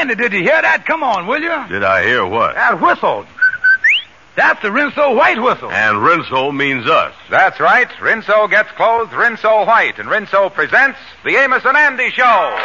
Andy, did you hear that? Come on, will you? Did I hear what? That whistle. That's the Rinso White whistle. And Rinso means us. That's right. Rinso gets clothes Rinso White, and Rinso presents the Amos and Andy Show.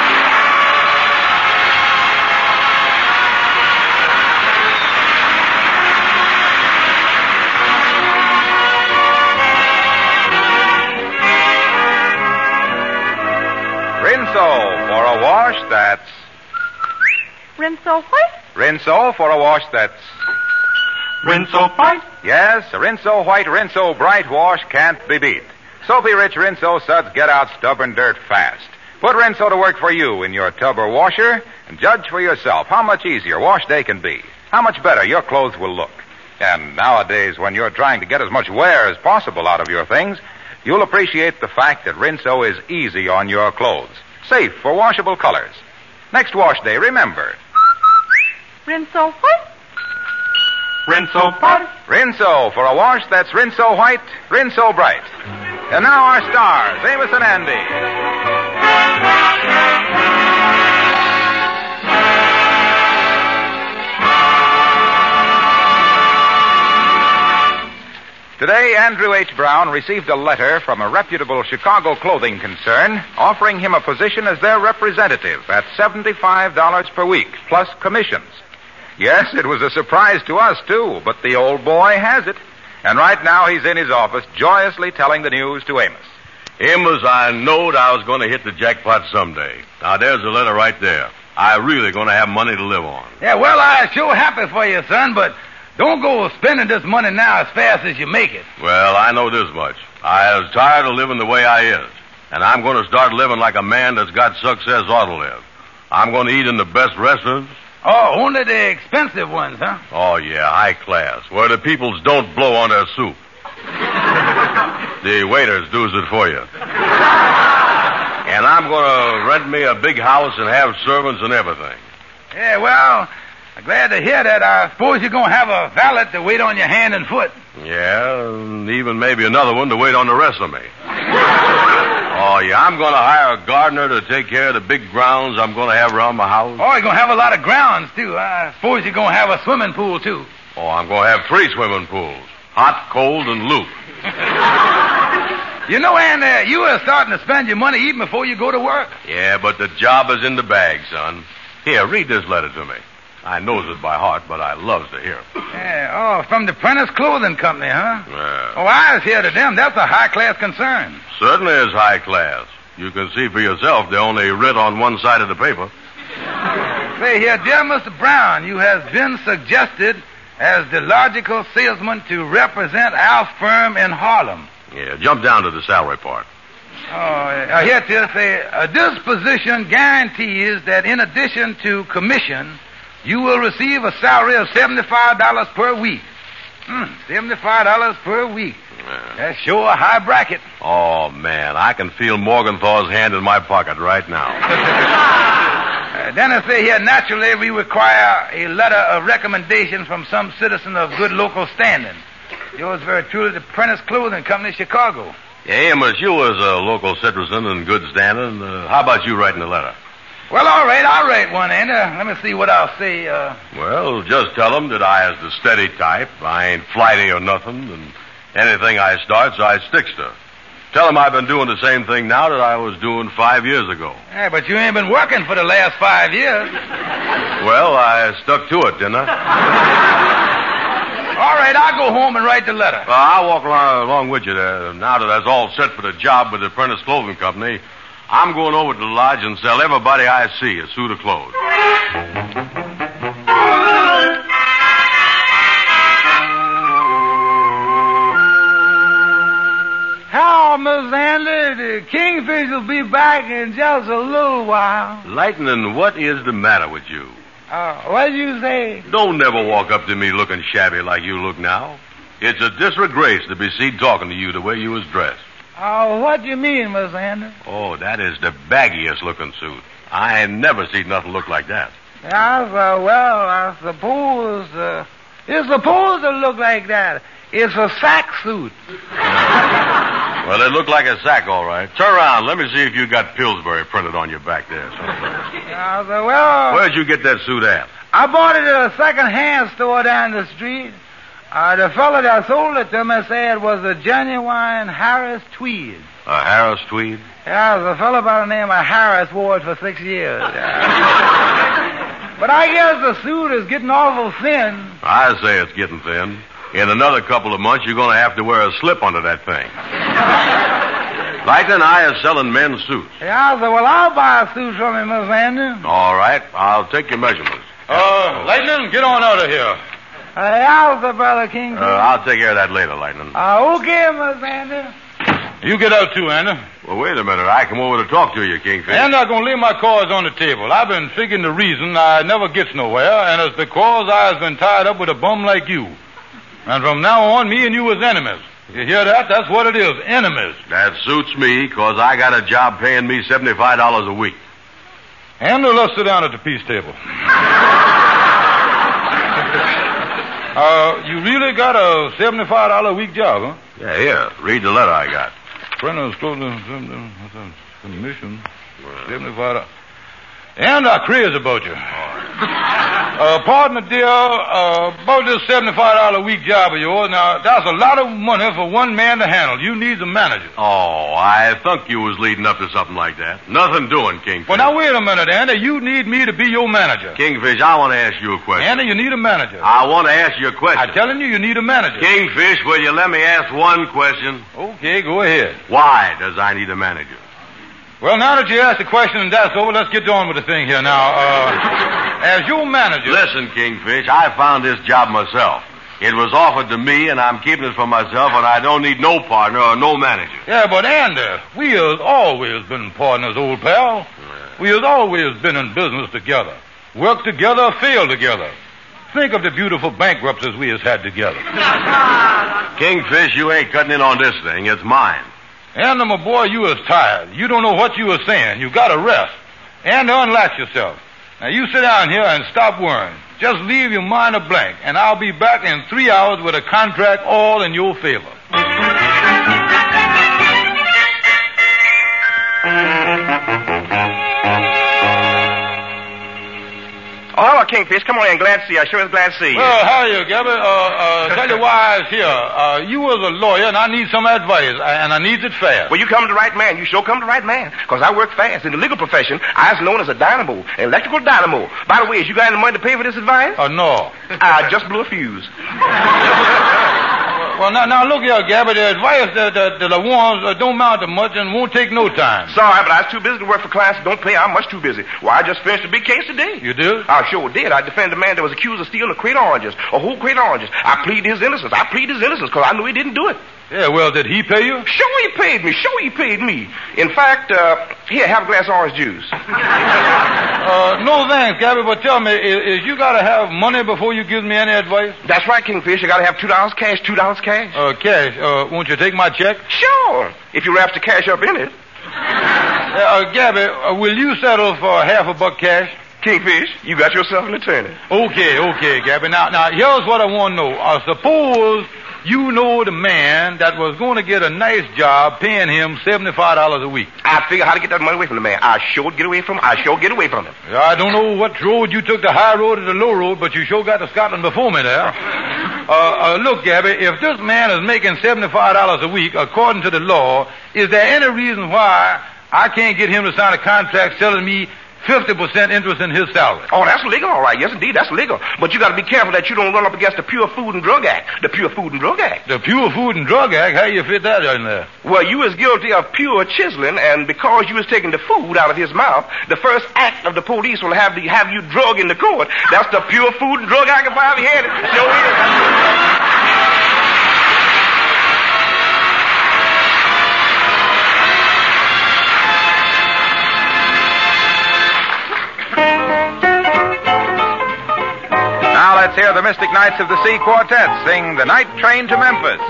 Rinso for a wash that's... Rinso White? Rinso for a wash that's... Rinso White? Yes, a Rinso White, Rinso Bright wash can't be beat. Soapy-rich Rinso suds get out stubborn dirt fast. Put Rinso to work for you in your tub or washer and judge for yourself how much easier wash day can be, how much better your clothes will look. And nowadays, when you're trying to get as much wear as possible out of your things, you'll appreciate the fact that Rinso is easy on your clothes, safe for washable colors. Next wash day, remember. Rinso White? Rinso White? Rinso for a wash that's Rinso White, Rinso Bright. And now our stars, Amos and Andy. Today, Andrew H. Brown received a letter from a reputable Chicago clothing concern offering him a position as their representative at $75 per week, plus commissions. Yes, it was a surprise to us, too, but the old boy has it. And right now he's in his office joyously telling the news to Amos. Amos, I knowed I was going to hit the jackpot someday. Now, there's the letter right there. I really going to have money to live on. Yeah, well, I'm sure happy for you, son, but don't go spending this money now as fast as you make it. Well, I know this much. I was tired of living the way I is. And I'm going to start living like a man that's got success ought to live. I'm going to eat in the best restaurants. Oh, only the expensive ones, huh? Oh, yeah, high class, where the peoples don't blow on their soup. The waiters does it for you. And I'm going to rent me a big house and have servants and everything. Yeah, well, I'm glad to hear that. I suppose you're going to have a valet to wait on your hand and foot. Yeah, and even maybe another one to wait on the rest of me. Oh, yeah, I'm going to hire a gardener to take care of the big grounds I'm going to have around my house. Oh, you're going to have a lot of grounds, too. I suppose you're going to have a swimming pool, too. Oh, I'm going to have 3 swimming pools. Hot, cold, and loop. You know, Andy, you are starting to spend your money even before you go to work. Yeah, but the job is in the bag, son. Here, read this letter to me. I knows it by heart, but I loves to hear it. Yeah, oh, from the Prentice Clothing Company, huh? Yeah. Oh, I was here to them. That's a high-class concern. Certainly is high class. You can see for yourself they only writ on one side of the paper. Say here, dear Mr. Brown, you has been suggested as the logical salesman to represent our firm in Harlem. Yeah, jump down to the salary part. Oh, here it is. Say, this position guarantees that in addition to commission, you will receive a salary of $75 per week. $75 per week. Yeah. That's sure a high bracket. Oh, man, I can feel Morgenthau's hand in my pocket right now. Then I say here, naturally, we require a letter of recommendation from some citizen of good local standing. Yours very truly, the Prentice Clothing Company, Chicago. Yeah, Amos, you was a local citizen in good standing. How about you writing a letter? Well, all right, I'll write one, Andy. Let me see what I'll say. Well, just tell them that I is the steady type. I ain't flighty or nothing, and anything I starts, I sticks to. Tell them I've been doing the same thing now that I was doing 5 years ago. Yeah, but you ain't been working for the last 5 years. Well, I stuck to it, didn't I? All right, I'll go home and write the letter. Well, I'll walk along with you there. Now that that's all set for the job with the Prentice Clothing Company, I'm going over to the lodge and sell everybody I see a suit of clothes. How, Miss Andy? The Kingfish will be back in just a little while. Lightning, what is the matter with you? What'd you say? Don't never walk up to me looking shabby like you look now. It's a disgrace to be seen talking to you the way you was dressed. What do you mean, Miss Andy? Oh, that is the baggiest looking suit. I ain't never seen nothing look like that. I suppose, it's supposed to look like that. It's a sack suit. Well, they look like a sack, all right. Turn around. Let me see if you got Pillsbury printed on your back there. I said, well... Where'd you get that suit at? I bought it at a second-hand store down the street. The fellow that sold it to me said it was a genuine Harris tweed. A Harris tweed? Yeah, it was a fellow by the name of Harris wore it for 6 years. But I guess the suit is getting awful thin. I say it's getting thin. In another couple of months, you're going to have to wear a slip under that thing. Lightning Eye is selling men's suits. Yeah, I said, well, I'll buy a suit from you, Miss Andy. All right. I'll take your measurements. Lightning, get on out of here. How's the brother King? I'll take care of that later, Lightning. Okay, Miss Andy. You get out too, Andy. Well, wait a minute. I come over to talk to you, Kingfish. And I'm going to lay my cards on the table. I've been figuring the reason I never gets nowhere, and it's because I've been tied up with a bum like you. And from now on, me and you is enemies. You hear that? That's what it is, enemies. That suits me, because I got a job paying me $75 a week. And let's sit down at the peace table. You really got a $75 a week job, huh? Yeah, here. Read the letter I got. Printer's commission. $75. And I'm crazy about you. Partner, dear, about this $75 a week job of yours, now, that's a lot of money for one man to handle. You need a manager. Oh, I thought you was leading up to something like that. Nothing doing, Kingfish. Well, now, wait a minute, Andy. You need me to be your manager. Kingfish, I want to ask you a question. Andy, you need a manager. I want to ask you a question. I'm telling you need a manager. Kingfish, will you let me ask one question? Okay, go ahead. Why does I need a manager? Well, now that you asked the question and that's over, let's get on with the thing here. Now, as your manager... Listen, Kingfish, I found this job myself. It was offered to me, and I'm keeping it for myself, and I don't need no partner or no manager. Yeah, but Andy, we has always been partners, old pal. Yeah. We has always been in business together. Work together, fail together. Think of the beautiful bankruptcies we has had together. Kingfish, you ain't cutting in on this thing. It's mine. Andy, my boy, you is tired. You don't know what you was saying. You got to rest. And unlatch yourself. Now, you sit down here and stop worrying. Just leave your mind a blank, and I'll be back in 3 hours with a contract all in your favor. Oh, hello, Kingfish. Come on in. Glad to see you. I sure is glad to see you. Well, how are you, Gabby? Tell you why I was here. You was a lawyer, and I need some advice, and I need it fast. Well, you come to the right man. You sure come to the right man. Because I work fast. In the legal profession, I was known as a dynamo, an electrical dynamo. By the way, has you got any money to pay for this advice? No. I just blew a fuse. Well, now look here, Gabby. The advice that I want don't amount to much and won't take no time. Sorry, but I was too busy to work for clients that don't pay. I'm much too busy. Well, I just finished a big case today. You did? I sure did. I defended a man that was accused of stealing a crate of oranges, a whole crate of oranges. I plead his innocence. Because I knew he didn't do it. Yeah, well, did he pay you? Sure he paid me. In fact, here, have a glass of orange juice. No thanks, Gabby, but tell me, is you got to have money before you give me any advice? That's right, Kingfish. You got to have $2 cash, $2 cash. Cash. Won't you take my check? Sure, if you wrap the cash up in it. Gabby, will you settle for $50 cash? Kingfish, you got yourself an attorney. Okay, Gabby. Now, here's what I want to know. Suppose you know the man that was going to get a nice job paying him $75 a week. I figure how to get that money away from the man. I sure get away from him. I don't know what road you took, the high road or the low road, but you sure got to Scotland before me there. Look, Gabby, if this man is making $75 a week, according to the law, is there any reason why I can't get him to sign a contract selling me 50% interest in his salary? Oh, that's legal, all right. Yes, indeed, that's legal. But you got to be careful that you don't run up against the Pure Food and Drug Act. The Pure Food and Drug Act. The Pure Food and Drug Act? How you fit that in there? Well, you was guilty of pure chiseling, and because you was taking the food out of his mouth, the first act of the police will have you drug in the court. That's the Pure Food and Drug Act if I ever had it. Sure is. Let's hear the Mystic Knights of the Sea Quartet sing The Night Train to Memphis.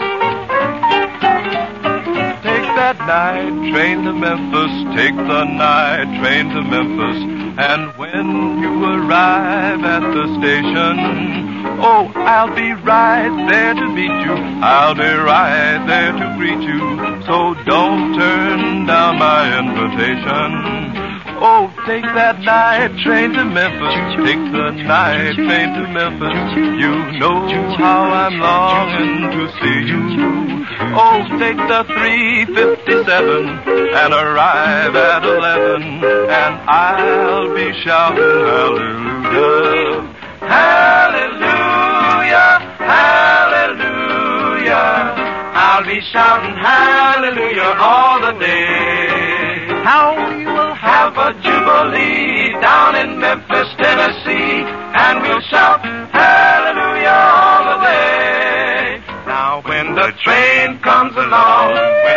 Take that night train to Memphis, take the night train to Memphis, and when you arrive at the station, Oh, I'll be right there to meet you. I'll be right there to greet you. So don't turn down my invitation. Oh, take that night train to Memphis. Take the night train to Memphis. You know how I'm longing to see you. Oh, take the 357 and arrive at 11. And I'll be shouting hallelujah. Hallelujah, hallelujah. I'll be shouting hallelujah all the day. How we will have a jubilee down in Memphis, Tennessee, and we'll shout hallelujah all the day. Now when the train comes along,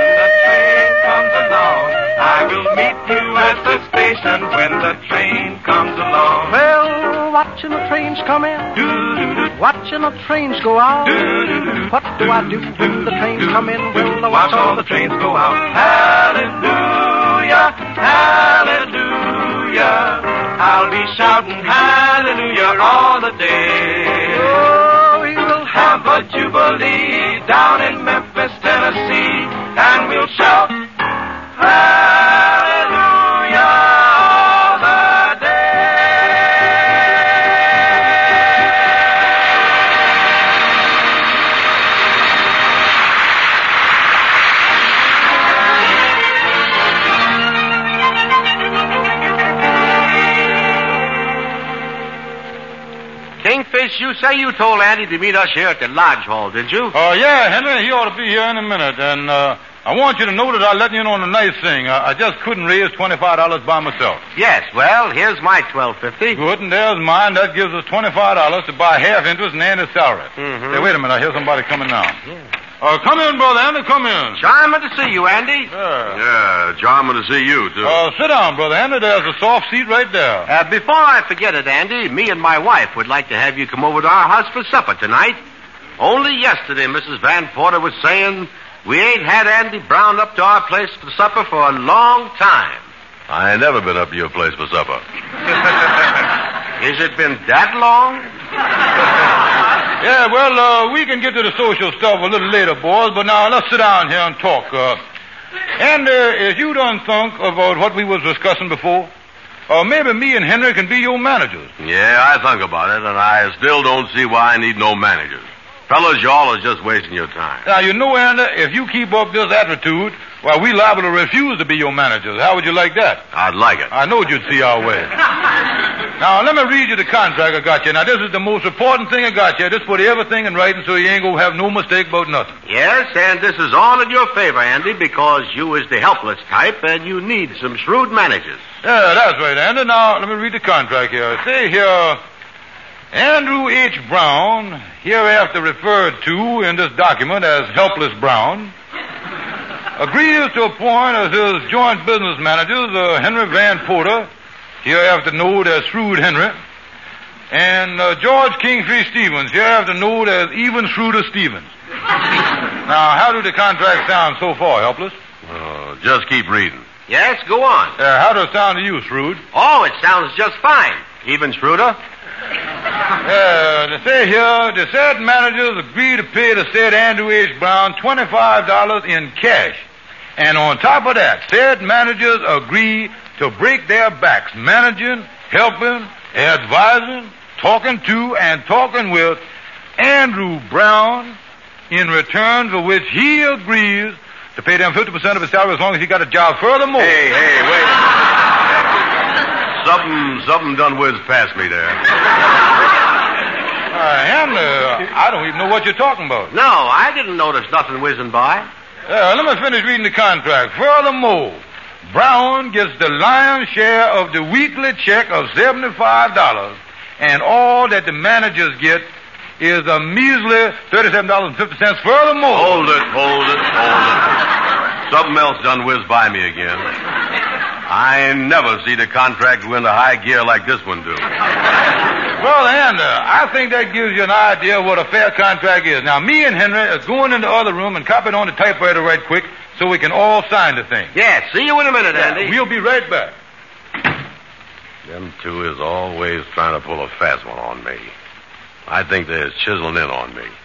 I will meet you at the station when the train comes along. Well, watching the trains come in, watching the trains go out. What do I do when the trains come in? Well, I watch all the trains go out. Hallelujah, hallelujah. I'll be shouting hallelujah all the day. Oh, we will have a jubilee down in Memphis, Tennessee, and we'll shout hallelujah all the day. Kingfish, you say you told Andy to meet us here at the Lodge Hall, did you? Oh, yeah, Henry. He ought to be here in a minute. And I want you to know that I let you in on a nice thing. I just couldn't raise $25 by myself. Yes, well, here's my $12.50. Good, and there's mine. That gives us $25 to buy half interest in Andy's salary. Mm-hmm. Hey, wait a minute. I hear somebody coming now. Yeah. Come in, Brother Andy. Come in. Charming to see you, Andy. Yeah, charming to see you, too. Sit down, Brother Andy. There's a soft seat right there. Before I forget it, Andy, me and my wife would like to have you come over to our house for supper tonight. Only yesterday, Mrs. Van Porter was saying we ain't had Andy Brown up to our place for supper for a long time. I ain't never been up to your place for supper. Has it been that long? Yeah, well, we can get to the social stuff a little later, boys, but now let's sit down here and talk. And as you done think about what we was discussing before, maybe me and Henry can be your managers. Yeah, I think about it, and I still don't see why I need no managers. Fellas, y'all are just wasting your time. Now, you know, Andy, if you keep up this attitude, well, we liable to refuse to be your managers. How would you like that? I'd like it. I knowed you'd see our way. Now, let me read you the contract I got you. Now, this is the most important thing I got you. Just put everything in writing so you ain't gonna have no mistake about nothing. Yes, and this is all in your favor, Andy, because you is the helpless type and you need some shrewd managers. Yeah, that's right, Andy. Now, let me read the contract here. Say here, Andrew H. Brown, hereafter referred to in this document as Helpless Brown, agrees to appoint as his joint business managers Henry Van Porter, hereafter known as Shrewd Henry, and George Kingfish Stevens, hereafter known as Even Shrewder Stevens. Now, how do the contracts sound so far, Helpless? Just keep reading. Yes, go on. How does it sound to you, Shrewd? Oh, it sounds just fine. Even Shrewder? They say here, the said managers agree to pay the said Andrew H. Brown $25 in cash. And on top of that, said managers agree to break their backs managing, helping, advising, talking to, and talking with Andrew Brown, in return for which he agrees to pay them 50% of his salary as long as he got a job. Furthermore... Hey, wait. Something done whizzed past me there. Henry, I don't even know what you're talking about. No, I didn't notice nothing whizzing by. Let me finish reading the contract. Furthermore, Brown gets the lion's share of the weekly check of $75, and all that the managers get is a measly $37.50. Furthermore... Hold it. Something else done whizzed by me again. I ain't never seen a contract go into high gear like this one do. Well, Andy, I think that gives you an idea of what a fair contract is. Now, me and Henry are going in the other room and copying on the typewriter right quick so we can all sign the thing. Yeah, see you in a minute, Andy. We'll be right back. Them two is always trying to pull a fast one on me. I think they're chiseling in on me.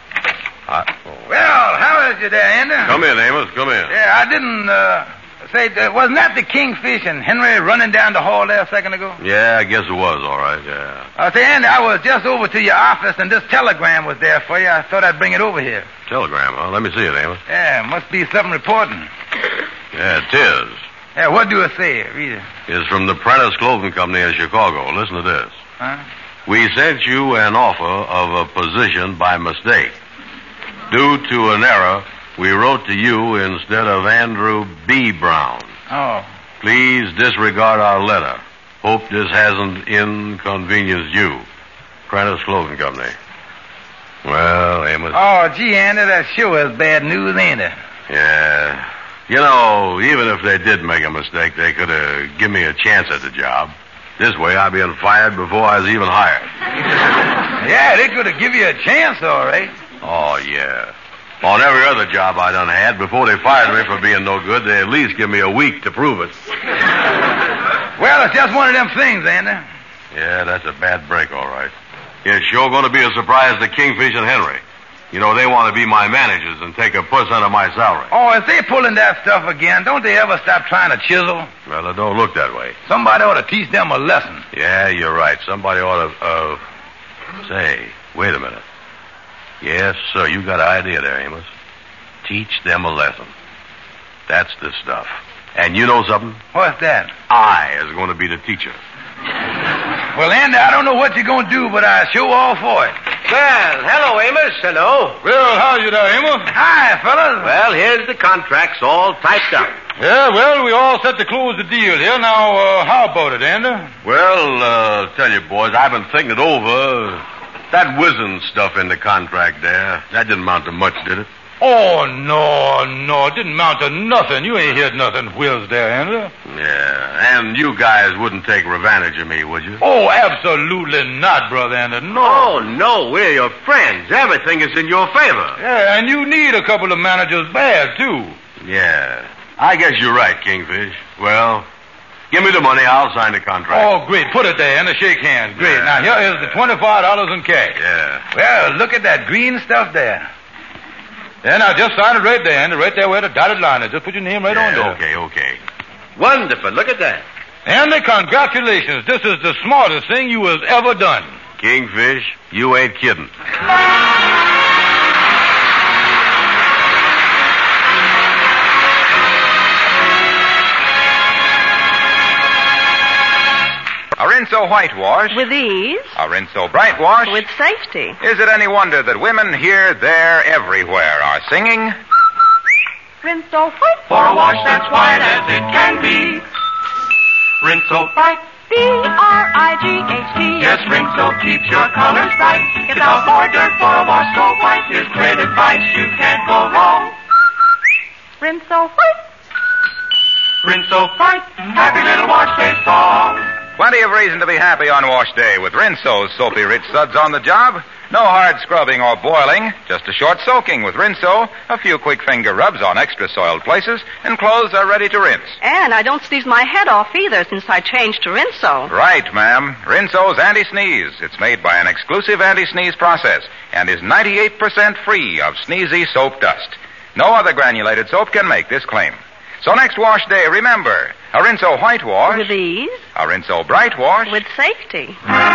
Well, how is you there, Andy? Come in, Amos. Come in. Yeah, I didn't say, wasn't that the Kingfish and Henry running down the hall there a second ago? Yeah, I guess it was, all right, yeah. Say, Andy, I was just over to your office, and this telegram was there for you. I thought I'd bring it over here. Telegram, huh? Let me see it, Amos. Yeah, must be something important. Yeah, it is. Yeah, what do it say? Read it. It's from the Prentice Clothing Company in Chicago. Listen to this. Huh? We sent you an offer of a position by mistake. Due to an error, we wrote to you instead of Andrew B. Brown. Oh. Please disregard our letter. Hope this hasn't inconvenienced you. Prentice Clothing Company. Well, Amos. Oh, gee, Andy, that sure is bad news, ain't it? Yeah. You know, even if they did make a mistake, they could have given me a chance at the job. This way, I'd been fired before I was even hired. Yeah, they could have given you a chance, all right. Oh, yeah. On every other job I done had, before they fired me for being no good, they at least give me a week to prove it. Well, it's just one of them things, Andy. Yeah, that's a bad break, all right. It's sure going to be a surprise to Kingfish and Henry. You know, they want to be my managers and take a percent of my salary. Oh, if they pulling that stuff again, don't they ever stop trying to chisel? Well, it don't look that way. Somebody ought to teach them a lesson. Yeah, you're right. Somebody ought to, say, wait a minute. Yes, sir, you got an idea there, Amos. Teach them a lesson. That's the stuff. And you know something? What's that? I is going to be the teacher. Well, Andy, I don't know what you're going to do, but I sure all for it. Well, hello, Amos. Hello. Well, how's you there, Amos? Hi, fellas. Well, here's the contracts all typed up. Yeah, well, we all set to close the deal here. Now, how about it, Andy? Well, tell you, boys, I've been thinking it over. That whizzing stuff in the contract there, that didn't amount to much, did it? Oh, no, it didn't amount to nothing. You ain't heard nothing whiz there, Andy. Yeah, and you guys wouldn't take revenge of me, would you? Oh, absolutely not, Brother Andy, no. Oh, no, we're your friends. Everything is in your favor. Yeah, and you need a couple of managers bad, too. Yeah, I guess you're right, Kingfish. Well, give me the money, I'll sign the contract. Oh, great. Put it there and shake hands. Great. Yeah. Now, here is the $25 in cash. Yeah. Well, look at that green stuff there. Yeah, now, just sign it right there, Andy, right there where the dotted line is. Just put your name right on there. Okay. Wonderful. Look at that. Andy, congratulations. This is the smartest thing you has ever done. Kingfish, you ain't kidding. A Rinso whitewash. With ease. A Rinso brightwash. With safety. Is it any wonder that women here, there, everywhere are singing? Rinso white. For a wash that's white as it can be. Rinso bright. B-R-I-G-H-T. Yes, Rinso keeps your colors bright. Gets out more dirt for a wash so white. Here's great advice, you can't go wrong. Rinso white. Rinso bright. Happy little wash day song. Plenty of reason to be happy on wash day with Rinso's soapy rich suds on the job. No hard scrubbing or boiling, just a short soaking with Rinso, a few quick finger rubs on extra soiled places, and clothes are ready to rinse. And I don't sneeze my head off either since I changed to Rinso. Right, ma'am. Rinso's anti-sneeze. It's made by an exclusive anti-sneeze process and is 98% free of sneezy soap dust. No other granulated soap can make this claim. So next wash day, remember, a Rinso whitewash. With ease. A Rinso brightwash. With safety.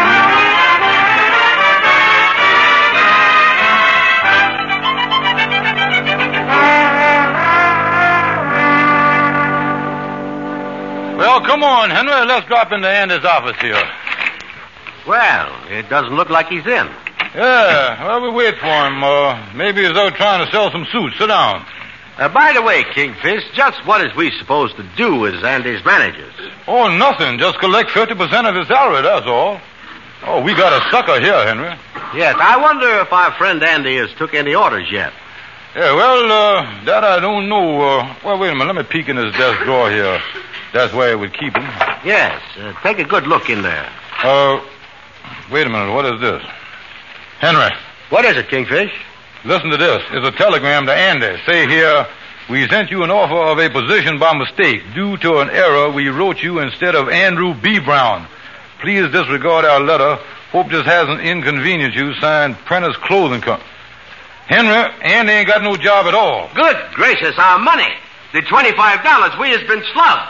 Well, come on, Henry. Let's drop into Andy's office here. Well, it doesn't look like he's in. Yeah, well, we wait for him. Maybe he's out trying to sell some suits. Sit down. By the way, Kingfish, just what is we supposed to do as Andy's managers? Oh, nothing. Just collect 50% of his salary, that's all. Oh, we got a sucker here, Henry. Yes, I wonder if our friend Andy has took any orders yet. Yeah, well, that I don't know. Well, wait a minute. Let me peek in his desk drawer here. That's where I would keep him. Yes, take a good look in there. Wait a minute. What is this? Henry. What is it, Kingfish? Listen to this. It's a telegram to Andy. Say here, we sent you an offer of a position by mistake. Due to an error, we wrote you instead of Andrew B. Brown. Please disregard our letter. Hope this hasn't inconvenienced you, signed Prentice Clothing Company. Henry, Andy ain't got no job at all. Good gracious, our money. The $25 we has been slugged.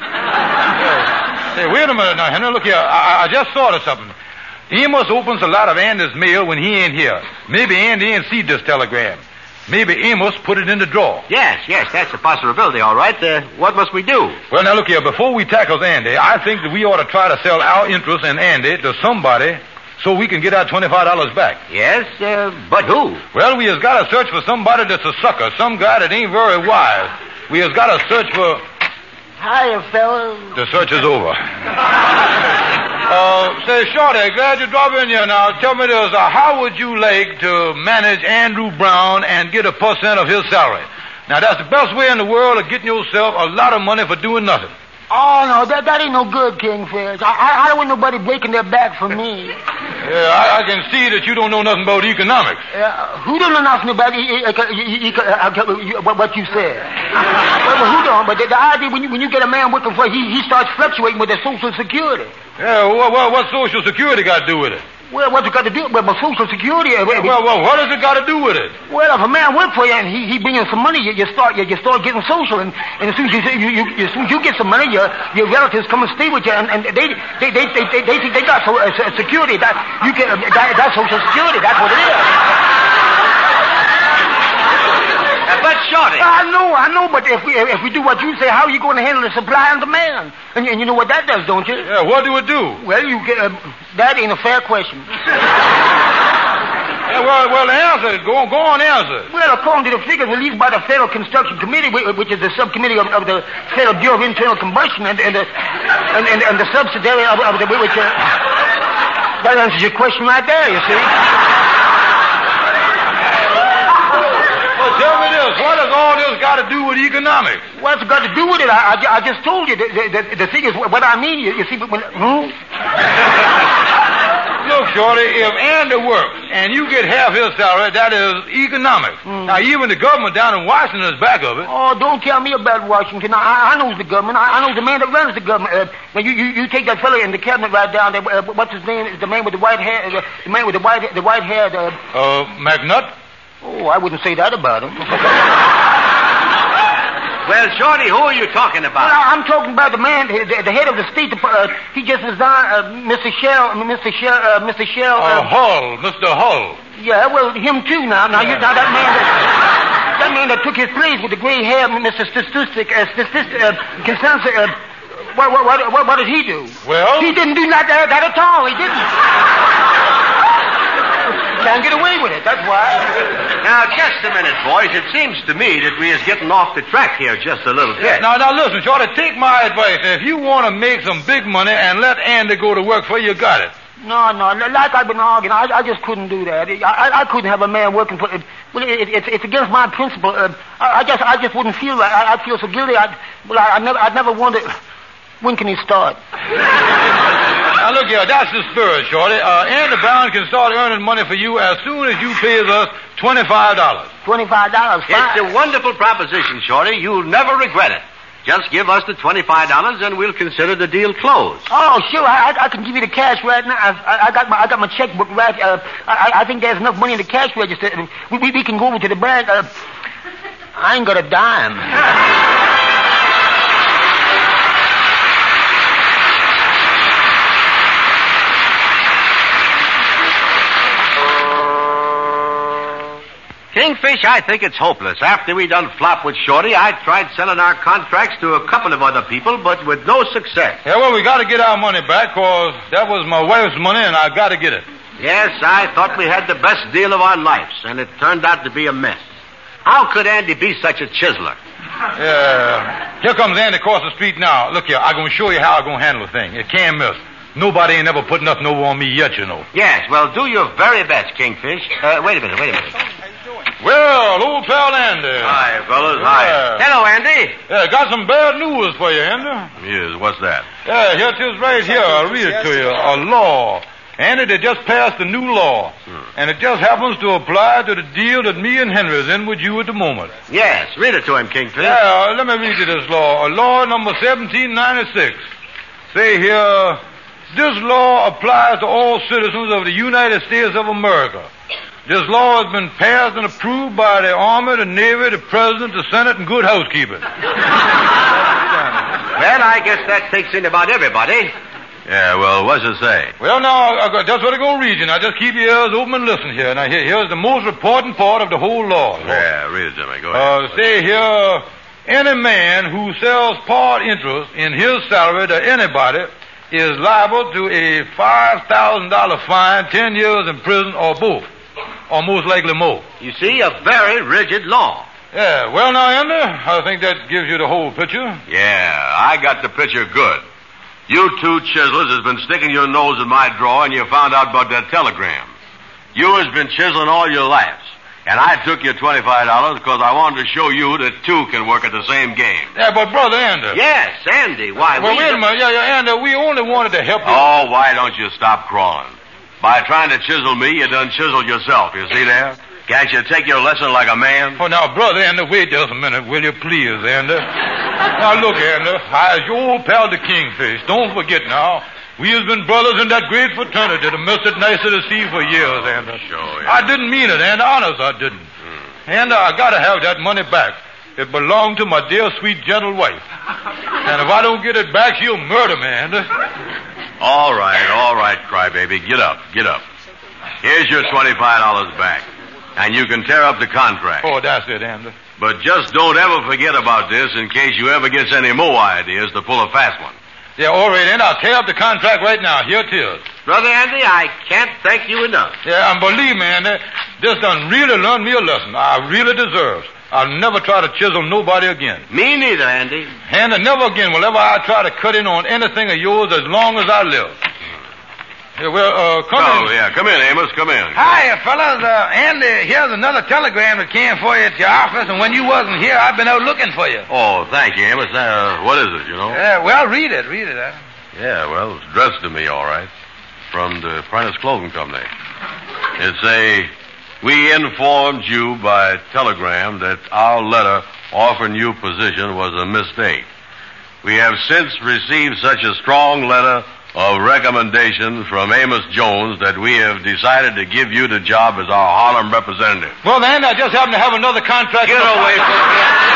Hey, wait a minute now, Henry. Look here. I just thought of something. Amos opens a lot of Andy's mail when he ain't here. Maybe Andy ain't seen this telegram. Maybe Amos put it in the drawer. Yes, that's a possibility, all right. What must we do? Well, now, look here. Before we tackle Andy, I think that we ought to try to sell our interest in Andy to somebody so we can get our $25 back. Yes, but who? Well, we has got to search for somebody that's a sucker, some guy that ain't very wise. We has got to search for... Hiya, fellas. The search is over. Say, Shorty, glad you dropped in here now. Tell me this, how would you like to manage Andrew Brown and get 1% of his salary? Now, that's the best way in the world of getting yourself a lot of money for doing nothing. Oh, no, that ain't no good, Kingfish. I don't want nobody breaking their back for me. Yeah, I can see that you don't know nothing about economics. Who don't know nothing about what you said? Well, who don't? But the idea when you get a man working for he starts fluctuating with the Social Security. Yeah, well, what Social Security got to do with it? Well, what's it got to do with Social Security? Well, what does it got to do with it? Well, if a man works for you and he bring in some money, you start getting social, and as soon as you get some money, your relatives come and stay with you, and they think they got security. That's Social Security. That's what it is. But Shorty. I know, but if we do what you say, how are you going to handle the supply and demand? And you know what that does, don't you? Yeah, what do it do? Well, you get that ain't a fair question. Yeah, well, answer it. Go on, answer it. Well, according to the figures released by the Federal Construction Committee, which is the subcommittee of the Federal Bureau of Internal Combustion, and the subsidiary of the which that answers your question right there. You see. Tell me this, what has all this got to do with economics? What's it got to do with it? I just told you. The thing is, what I mean, you see, Look, Shorty, if Andy works and you get half his salary, that is economics. Now, even the government down in Washington is back of it. Oh, don't tell me about Washington. I know the government. I know the man that runs the government. Now, you take that fellow in the cabinet right down there. What's his name? The man with the white hair. The man with the white hair. McNutt? Oh, I wouldn't say that about him. Well, Shorty, who are you talking about? Well, I'm talking about the man, the head of the State Department. He just resigned, Mr. Shell. Hull, Mr. Hull. Yeah, well, him too now. Now that man that took his place with the gray hair, Mr. Consensus. What did he do? Well, he didn't do that at all. He didn't. Can't get away with it, that's why. Now, just a minute, boys. It seems to me that we is getting off the track here just a little bit. Now, listen, Shorty, take my advice. If you want to make some big money and let Andy go to work for you, got it. No, like I've been arguing, I just couldn't do that. I couldn't have a man working for... Well, it's against my principle. I just wouldn't feel right. I feel so guilty. I'd never wondered... When can he start? Now, look here, that's the spirit, Shorty. Andy Brown can start earning money for you as soon as you pays us $25. $25? Fine. It's a wonderful proposition, Shorty. You'll never regret it. Just give us the $25 and we'll consider the deal closed. Oh, sure. I can give you the cash right now. I got my checkbook right. I think there's enough money in the cash register. We can go over to the bank. I ain't got a dime. Kingfish, I think it's hopeless. After we done flop with Shorty, I tried selling our contracts to a couple of other people, but with no success. Yeah, well, we got to get our money back, cause that was my wife's money, and I got to get it. Yes, I thought we had the best deal of our lives, and it turned out to be a mess. How could Andy be such a chiseler? Yeah. Here comes Andy across the street now. Look here, I'm going to show you how I'm going to handle the thing. It can't miss. Nobody ain't ever put nothing over on me yet, you know. Yes, well, do your very best, Kingfish. Wait a minute. Well, old pal Andy. Hi, fellas. Hi. Hello, Andy. Yeah, got some bad news for you, Andy. Yes, what's that? Yeah, here it is right here. I'll read it to you. A law. Andy, they just passed a new law. And it just happens to apply to the deal that me and Henry's in with you at the moment. Yes, read it to him, Kingfish. Yeah, let me read you this law. Law number 1796. Say here, This law applies to all citizens of the United States of America. This law has been passed and approved by the Army, the Navy, the President, the Senate, and good housekeeping. Well, I guess that takes in about everybody. Yeah, well, what's it say? Well, now, that's what I'm going to read you. Now, just keep your ears open and listen here. Now, here's the most important part of the whole law. Yeah, read it, Jimmy. Go ahead. Say here, any man who sells part interest in his salary to anybody is liable to a $5,000 fine, 10 years in prison, or both. Or most likely more. You see, a very rigid law. Yeah, well now, Andy, I think that gives you the whole picture. Yeah, I got the picture good. You two chiselers has been sticking your nose in my drawer and you found out about that telegram. You has been chiseling all your lives. And I took you $25 because I wanted to show you that two can work at the same game. Yeah, but Brother Andy. Yes, Andy. Why, well, wait a minute. Yeah, Andy, we only wanted to help you. Oh, why don't you stop crawling? By trying to chisel me, you done chiseled yourself. You see there? Can't you take your lesson like a man? Oh, now, Brother Andy, wait just a minute, will you please, Andy? Now, look, Andy, I is your old pal, the Kingfish. Don't forget now, we has been brothers in that great fraternity, the Mr. Nice of the Sea for years, Andy. Sure, yeah. I didn't mean it, Andy. Honest, I didn't. Andy, I gotta have that money back. It belonged to my dear, sweet, gentle wife. And if I don't get it back, she'll murder me, Andy. All right, crybaby. Get up. Here's your $25 back. And you can tear up the contract. Oh, that's it, Andy. But just don't ever forget about this in case you ever get any more ideas to pull a fast one. Yeah, all right, Andy. I'll tear up the contract right now. Here it is. Brother Andy, I can't thank you enough. Yeah, and believe me, Andy, this done really learned me a lesson. I really deserve. I'll never try to chisel nobody again. Me neither, Andy. Andy, never again will ever I try to cut in on anything of yours as long as I live. Yeah, well, come in. Oh, yeah, come in, Amos, come in. Hi, fellas. Andy, here's another telegram that came for you at your office, and when you wasn't here, I've been out looking for you. Oh, thank you, Amos. What is it, you know? Well, read it. Yeah, well, it's addressed to me, all right. From the Prentice Clothing Company. We informed you by telegram that our letter offering you position was a mistake. We have since received such a strong letter of recommendation from Amos Jones that we have decided to give you the job as our Harlem representative. Well, then, I just happen to have another contract. Get away from me.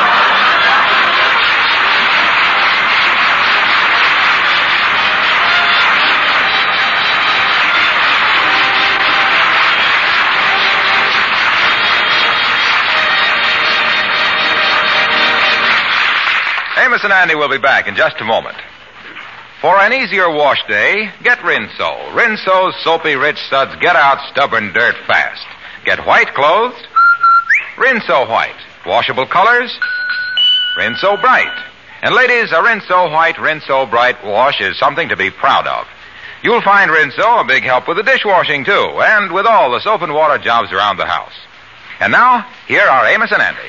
Amos and Andy will be back in just a moment. For an easier wash day, get Rinso. Rinso's soapy rich suds get out stubborn dirt fast. Get white clothes, Rinso White. Washable colors, Rinso Bright. And ladies, a Rinso White, Rinso Bright wash is something to be proud of. You'll find Rinso a big help with the dishwashing, too, and with all the soap and water jobs around the house. And now, here are Amos and Andy.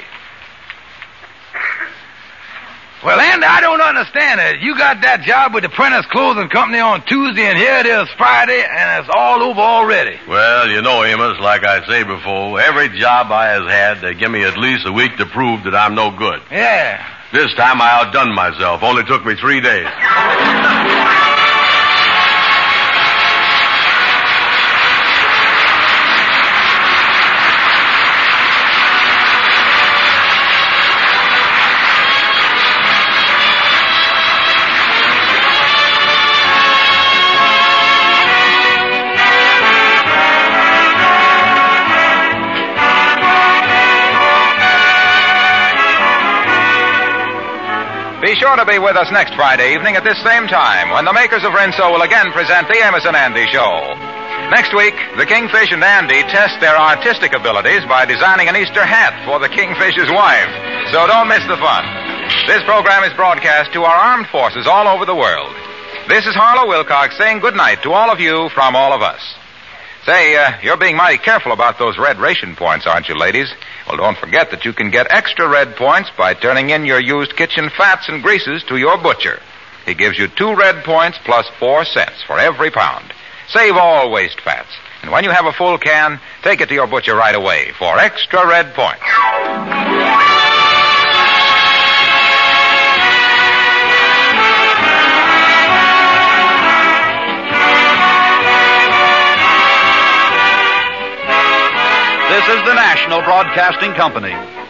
Well, Andy, I don't understand it. You got that job with the Prentice Clothing Company on Tuesday, and here it is Friday, and it's all over already. Well, you know, Amos, like I say before, every job I has had, they give me at least a week to prove that I'm no good. Yeah. This time I outdone myself. Only took me 3 days. Be sure to be with us next Friday evening at this same time when the makers of Rinso will again present the Amos and Andy Show. Next week, the Kingfish and Andy test their artistic abilities by designing an Easter hat for the Kingfish's wife. So don't miss the fun. This program is broadcast to our armed forces all over the world. This is Harlow Wilcox saying good night to all of you from all of us. Say, you're being mighty careful about those red ration points, aren't you, ladies? Well, don't forget that you can get extra red points by turning in your used kitchen fats and greases to your butcher. He gives you 2 red points plus 4 cents for every pound. Save all waste fats. And when you have a full can, take it to your butcher right away for extra red points. This is the National Broadcasting Company.